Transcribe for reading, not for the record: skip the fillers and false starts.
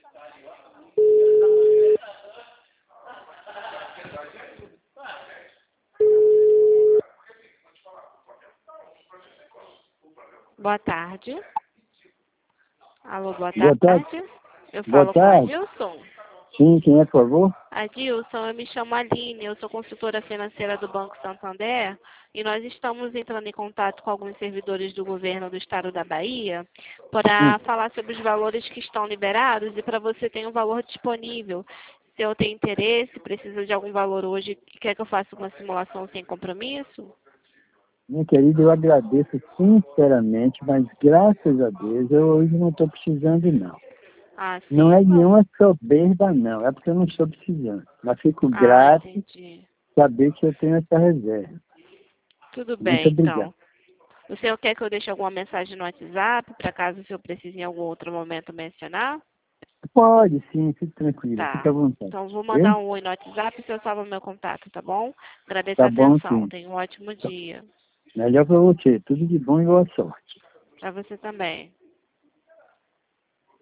Boa tarde. Alô, boa Boa tarde. tarde. Eu Boa falo com tarde. a Adilson. Sim, quem é, por favor? Adilson, eu me chamo Aline, eu sou consultora financeira do Banco Santander e nós estamos entrando em contato com alguns servidores do governo do estado da Bahia para falar sobre os valores que estão liberados e para você ter um valor disponível. Se eu tenho interesse, precisa de algum valor hoje, quer que eu faça uma simulação sem compromisso? Minha querida, eu agradeço sinceramente, mas graças a Deus eu hoje não estou precisando, não. Ah, sim. Não é nenhuma soberba, não. É porque eu não estou precisando. Mas fico grato Entendi. saber que eu tenho essa reserva. Tudo Muito bem, obrigado. então. O senhor quer que eu deixe alguma mensagem no WhatsApp, para caso o senhor precise em algum outro momento mencionar? Pode, sim, fique tranquilo, fique Tá. à vontade. Então, vou Viu? mandar um oi no WhatsApp e o senhor salva meu contato, tá bom? Agradeço a Tá bom, atenção. sim. Tenha um ótimo dia. Melhor para você. Tudo de bom e boa sorte. Para você também.